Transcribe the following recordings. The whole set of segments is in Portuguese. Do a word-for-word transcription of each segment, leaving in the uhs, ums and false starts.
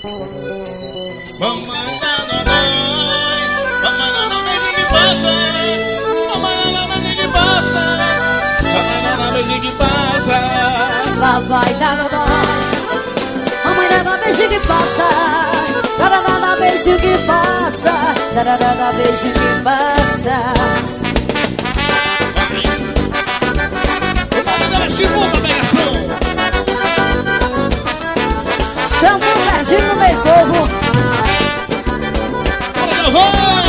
Mamãe da Dodói, mamãe da beijinho que passa. Mamãe da beijinho que passa. Mamãe da beijinho que passa. Papai da Dodói, mamãe da beijinho que passa. Dararara, beijinho que passa. Dararara, beijinho que passa. O nome dela é Chibuta, pegação. Chama o Serginho no meio fogo. Bora, Galvão!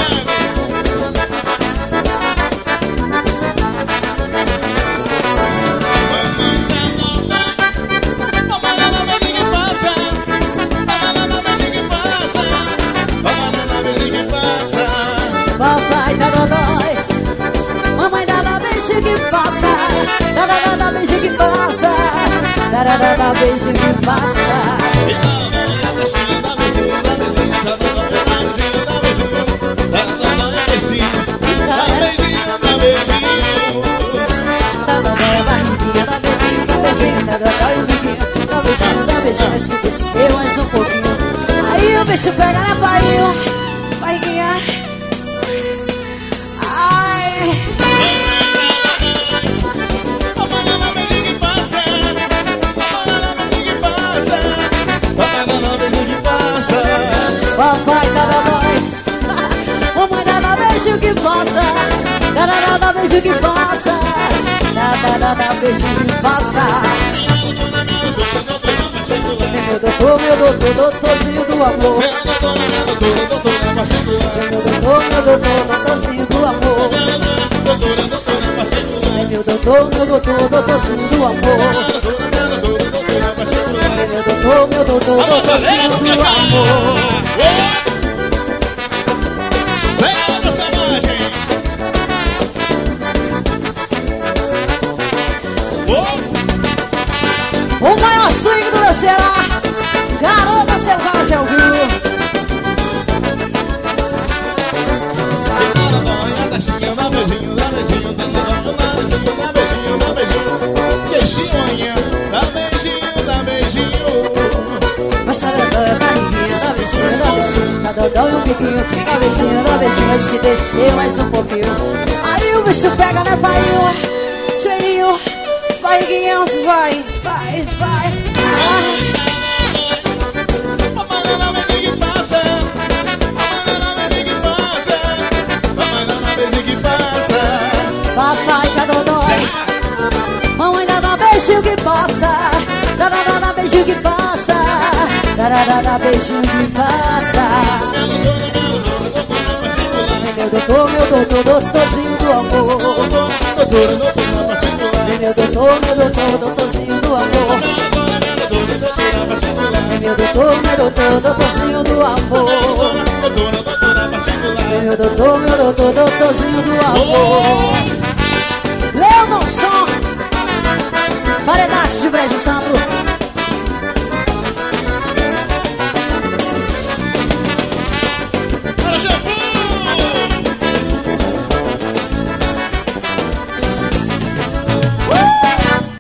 Papai da Dodói, mamãe dá da beijinho que passa. Dararara, da beijinho que passa. Dararara, da beijinho que passa. Se descer mais um pouquinho, aí o bicho pega na barriga, barriguinha. Ai. Papai da Dodói, mamãe dá da beijo que passa. Darará, da beijo que passa. Darará, da beijo que passa. Meu doutor, meu doutor, doutorzinho do amor. Meu doutor, meu doutor, doutorzinho do amor. Meu doutor, meu doutor, doutorzinho do amor. Meu doutor, meu doutor, doutorzinho do amor. O maior swing do Ceará, Garota Selvagem ao vivo. Mas tá dando da linguinha, dá beijinho, dá beijinho, dá dodó e um biquinho. Dá beijinho, dá beijinho, vai se descer mais um pouquinho. Aí o bicho pega, né, paiinho? Cheirinho, barriguinha, vai, vai, vai. Papai da Dodói, mamãe dá da beijinho que passa. Dararara, beijinho que passa. Dararara, beijinho que passa. Meu doutor, meu doutor, doutorzinho do amor. Meu doutor, meu doutor, doutorzinho do amor. Meu doutor, meu doutor, doutorzinho do amor. Meu doutor, meu doutor, doutorzinho do amor. Leonson, Paredaço de Brejo Santo.